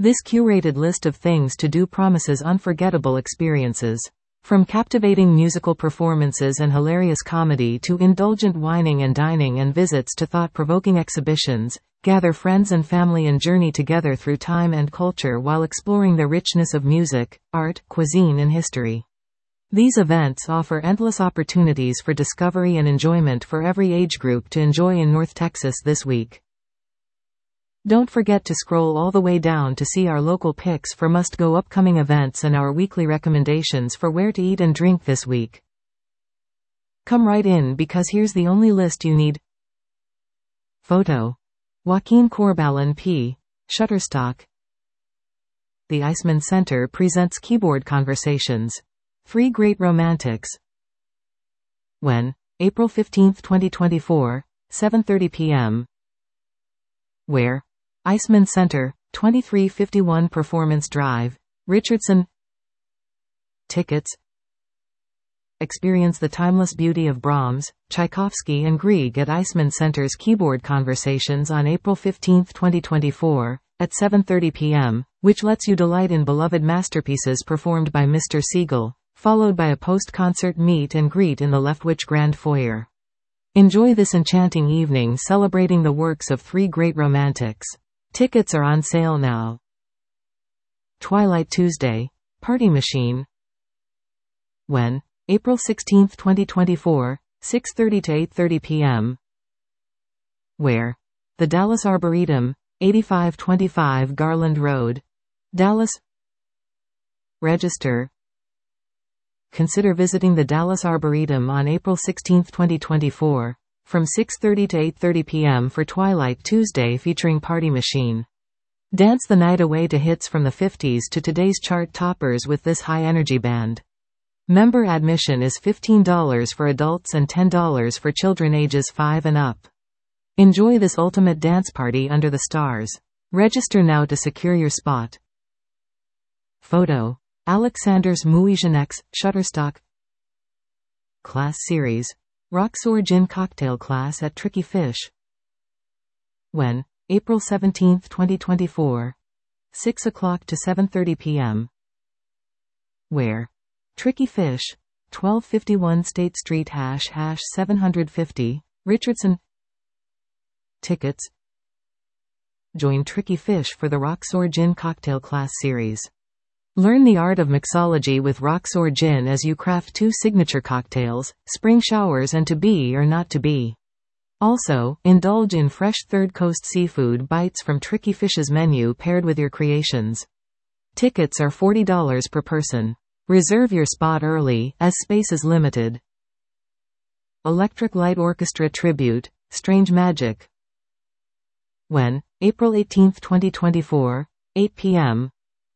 This curated list of things to do promises unforgettable experiences. From captivating musical performances and hilarious comedy to indulgent wining and dining and visits to thought-provoking exhibitions, gather friends and family and journey together through time and culture while exploring the richness of music, art, cuisine and history. These events offer endless opportunities for discovery and enjoyment for every age group to enjoy in North Texas this week. Don't forget to scroll all the way down to see our local picks for must-go upcoming events and our weekly recommendations for where to eat and drink this week. Come right in because here's the only list you need. Photo. Joaquin Corbalán P. Shutterstock. The Iceman Center presents Keyboard Conversations. 3 Great Romantics. When? April 15, 2024, 7:30 p.m. Where? Iceman Center, 2351 Performance Drive, Richardson. Tickets. Experience the timeless beauty of Brahms, Tchaikovsky and Grieg at Iceman Center's Keyboard Conversations on April 15, 2024, at 7:30 p.m., which lets you delight in beloved masterpieces performed by Mr. Siegel, followed by a post-concert meet and greet in the Leftwich Grand Foyer. Enjoy this enchanting evening celebrating the works of 3 great romantics. Tickets are on sale now. Twilight Tuesday, Party Machine. When? April 16, 2024, 6:30 to 8:30 p.m. Where? The Dallas Arboretum, 8525 Garland Road, Dallas. Register. Consider visiting the Dallas Arboretum on April 16, 2024, from 6:30 to 8:30 p.m. for Twilight Tuesday featuring Party Machine. Dance the night away to hits from the 50s to today's chart toppers with this high-energy band. Member admission is $15 for adults and $10 for children ages 5 and up. Enjoy this ultimate dance party under the stars. Register now to secure your spot. Photo. Alexanders Mouijanex, Shutterstock. Class Series. Roxor Gin Cocktail Class at Tricky Fish. When? April 17, 2024. 6 o'clock to 7:30 p.m. Where? Tricky Fish, 1251 State Street #750, Richardson. Tickets. Join Tricky Fish for the Roxor Gin Cocktail Class Series. Learn the art of mixology with Roxor Gin as you craft 2 signature cocktails, Spring Showers and To Be or Not to Be. Also, indulge in fresh Third Coast seafood bites from Tricky Fish's menu paired with your creations. Tickets are $40 per person. Reserve your spot early, as space is limited. Electric Light Orchestra Tribute, Strange Magic. When? April 18, 2024, 8 p.m.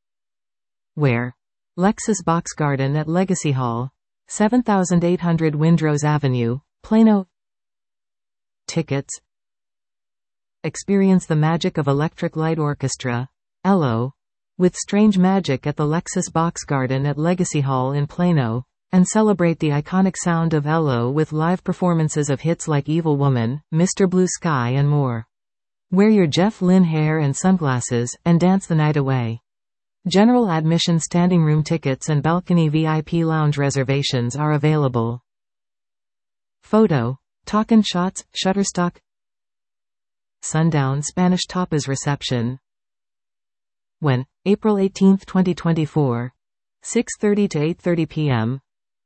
Where? Lexus Box Garden at Legacy Hall, 7800 Windrose Avenue, Plano. Tickets. Experience the magic of Electric Light Orchestra, ELO, with Strange Magic at the Lexus Box Garden at Legacy Hall in Plano, and celebrate the iconic sound of ELO with live performances of hits like Evil Woman, Mr. Blue Sky and more. Wear your Jeff Lynne hair and sunglasses, and dance the night away. General admission standing room tickets and balcony VIP lounge reservations are available. Photo. Talkin' Shots, Shutterstock. Sundown Spanish Tapas Reception. When? April 18, 2024. 6:30 to 8:30 p.m.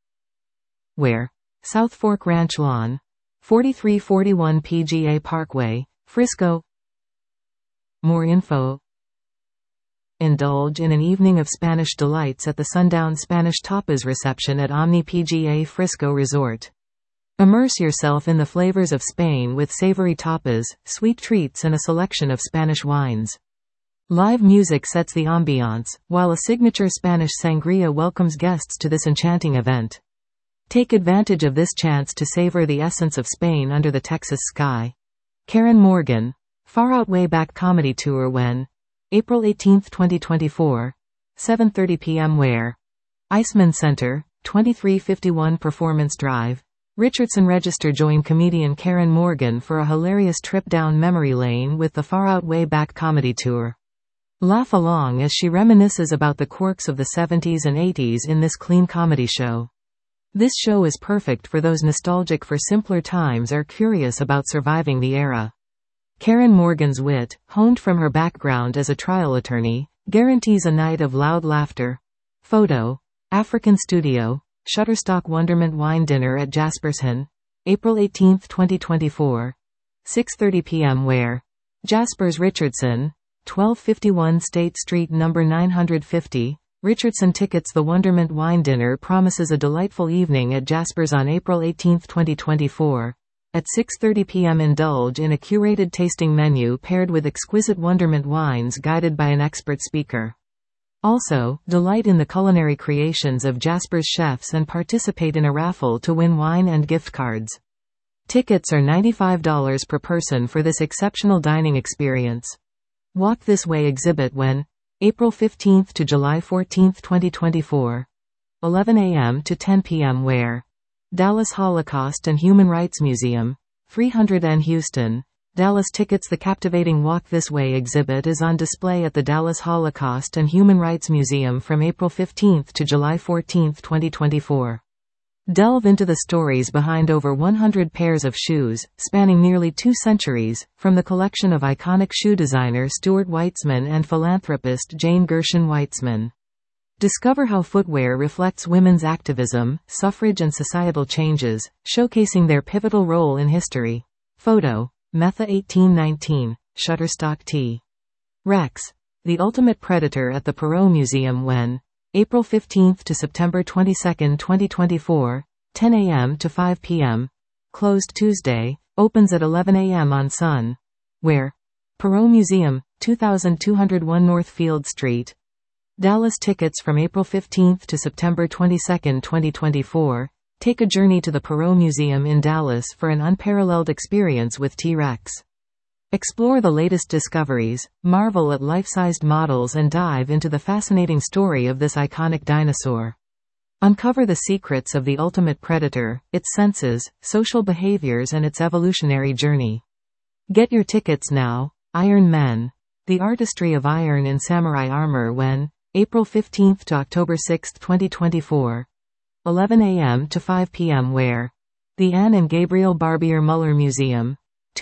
Where? South Fork Ranch Lawn, 4341 PGA Parkway, Frisco. More info. Indulge in an evening of Spanish delights at the Sundown Spanish Tapas Reception at Omni PGA Frisco Resort. Immerse yourself in the flavors of Spain with savory tapas, sweet treats and a selection of Spanish wines. Live music sets the ambiance, while a signature Spanish sangria welcomes guests to this enchanting event. Take advantage of this chance to savor the essence of Spain under the Texas sky. Karen Morgan. Far Out Way Back Comedy Tour when? April 18, 2024. 7:30 p.m. Where? Iceman Center, 2351 Performance Drive, Richardson. Register. Join comedian Karen Morgan for a hilarious trip down memory lane with the Far Out Way Back Comedy Tour. Laugh along as she reminisces about the quirks of the 70s and 80s in this clean comedy show. This show is perfect for those nostalgic for simpler times or curious about surviving the era. Karen Morgan's wit, honed from her background as a trial attorney, guarantees a night of loud laughter. Photo: African Studio, Shutterstock Wonderment Wine Dinner at Jaspershen, April 18, 2024. 6:30 p.m. Where? Jaspers Richardson, 1251 State Street No. 950. Richardson tickets. The Wonderment Wine Dinner promises a delightful evening at Jaspers on April 18, 2024. At 6:30 p.m. indulge in a curated tasting menu paired with exquisite Wonderment wines guided by an expert speaker. Also, delight in the culinary creations of Jaspers chefs and participate in a raffle to win wine and gift cards. Tickets are $95 per person for this exceptional dining experience. Walk This Way exhibit when? April 15 to July 14, 2024. 11 a.m. to 10 p.m. Where? Dallas Holocaust and Human Rights Museum, 300 N Houston, Dallas. Tickets. The captivating Walk This Way exhibit is on display at the Dallas Holocaust and Human Rights Museum from April 15 to July 14, 2024. Delve into the stories behind over 100 pairs of shoes, spanning nearly 2 centuries, from the collection of iconic shoe designer Stuart Weitzman and philanthropist Jane Gershon Weitzman. Discover how footwear reflects women's activism, suffrage and societal changes, showcasing their pivotal role in history. Photo: Metha 1819, Shutterstock T. Rex. The Ultimate Predator at the Perot Museum when? April 15 to September 22, 2024, 10 a.m. to 5 p.m. Closed Tuesday, opens at 11 a.m. on Sun. Where? Perot Museum, 2201 North Field Street. Dallas. Tickets from April 15 to September 22, 2024. Take a journey to the Perot Museum in Dallas for an unparalleled experience with T-Rex. Explore the latest discoveries, marvel at life-sized models and dive into the fascinating story of this iconic dinosaur. Uncover the secrets of the ultimate predator, its senses, social behaviors and its evolutionary journey. Get your tickets now. Iron Men. The Artistry of Iron in Samurai Armor when? April 15 to October 6, 2024. 11 a.m. to 5 p.m. Where? The Anne and Gabriel Barbier Muller Museum,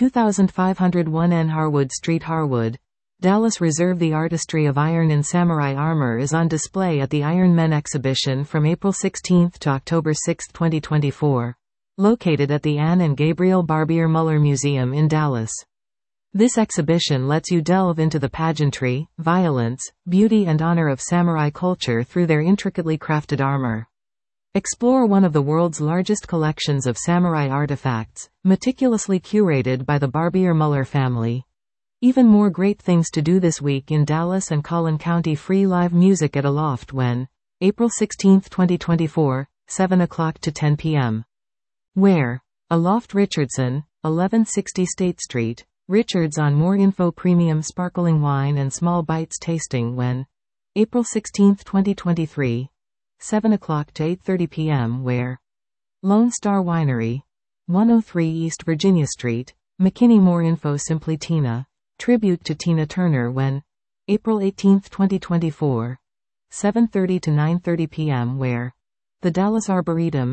2501 N Harwood Street, Harwood, Dallas. Reserve. The Artistry of Iron in Samurai Armor is on display at the Iron Men exhibition from April 16 to October 6, 2024. Located at the Anne and Gabriel Barbier Muller Museum in Dallas. This exhibition lets you delve into the pageantry, violence, beauty and honor of samurai culture through their intricately crafted armor. Explore one of the world's largest collections of samurai artifacts, meticulously curated by the Barbier Muller family. Even more great things to do this week in Dallas and Collin County. Free live music at Aloft when? April 16, 2024, 7 o'clock to 10 p.m. Where? Aloft Richardson, 1160 State Street, Richards. On more info. Premium sparkling wine and small bites tasting when? April 16, 2023. 7 o'clock to 8:30 p.m. Where? Lone Star Winery, 103 East Virginia Street, McKinney. More info. Simply Tina. Tribute to Tina Turner when? April 18, 2024. 7:30 to 9:30 p.m. Where? The Dallas Arboretum,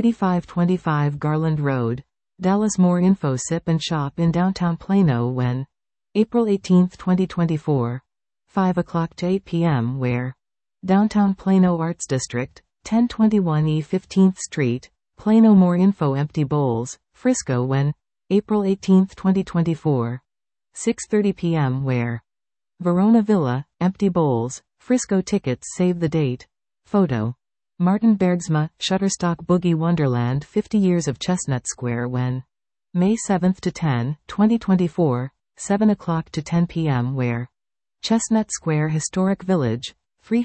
8525 Garland Road, Dallas. More info. Sip and Shop in downtown Plano when? April 18, 2024. 5 o'clock to 8 p.m. Where? Downtown Plano Arts District, 1021 E 15th Street, Plano. More info. Empty Bowls, Frisco when? April 18, 2024. 6:30 p.m. Where? Verona Villa, Empty Bowls, Frisco. Tickets. Save the date. Photo: Martin Bergsma, Shutterstock. Boogie Wonderland 50 Years of Chestnut Square when? May 7 to 10, 2024, 7 o'clock to 10 p.m. Where? Chestnut Square Historic Village,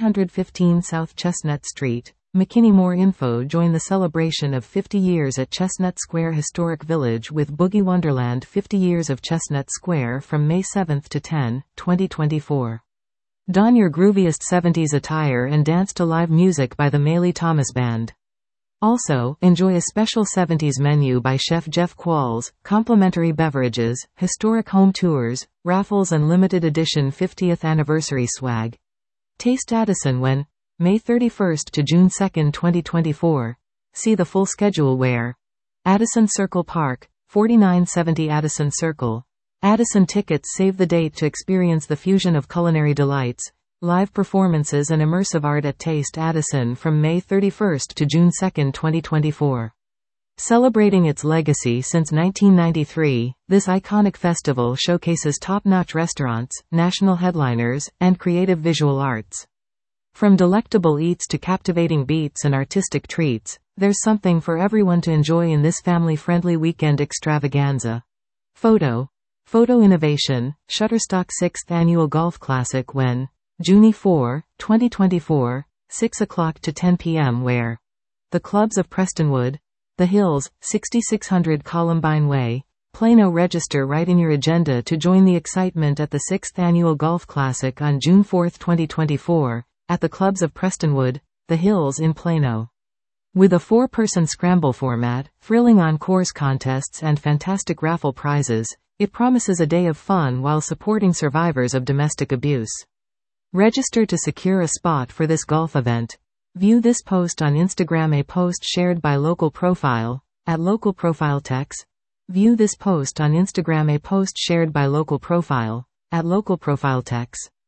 315 South Chestnut Street, McKinney. More info. Join the celebration of 50 years at Chestnut Square Historic Village with Boogie Wonderland 50 Years of Chestnut Square from May 7 to 10, 2024. Don your grooviest 70s attire and dance to live music by the Maley Thomas Band. Also, enjoy a special 70s menu by Chef Jeff Qualls, complimentary beverages, historic home tours, raffles and limited edition 50th anniversary swag. Taste Addison when? May 31st to June 2, 2024. See the full schedule where? Addison Circle Park, 4970 Addison Circle. Addison tickets save the date to experience the fusion of culinary delights, live performances and immersive art at Taste Addison from May 31st to June 2, 2024. Celebrating its legacy since 1993, this iconic festival showcases top-notch restaurants, national headliners, and creative visual arts. From delectable eats to captivating beats and artistic treats, there's something for everyone to enjoy in this family-friendly weekend extravaganza. Photo Innovation, Shutterstock 6th Annual Golf Classic when? June 4, 2024, 6 o'clock to 10 p.m. where? The Clubs of Prestonwood, The Hills, 6600 Columbine Way, Plano. Register right in your agenda to join the excitement at the 6th Annual Golf Classic on June 4, 2024, at the Clubs of Prestonwood, The Hills in Plano. With a 4-person scramble format, thrilling on-course contests and fantastic raffle prizes, it promises a day of fun while supporting survivors of domestic abuse. Register to secure a spot for this golf event. View this post on Instagram. A post shared by Local Profile, at Local Profile Techs. View this post on Instagram. A post shared by Local Profile, at Local Profile Techs.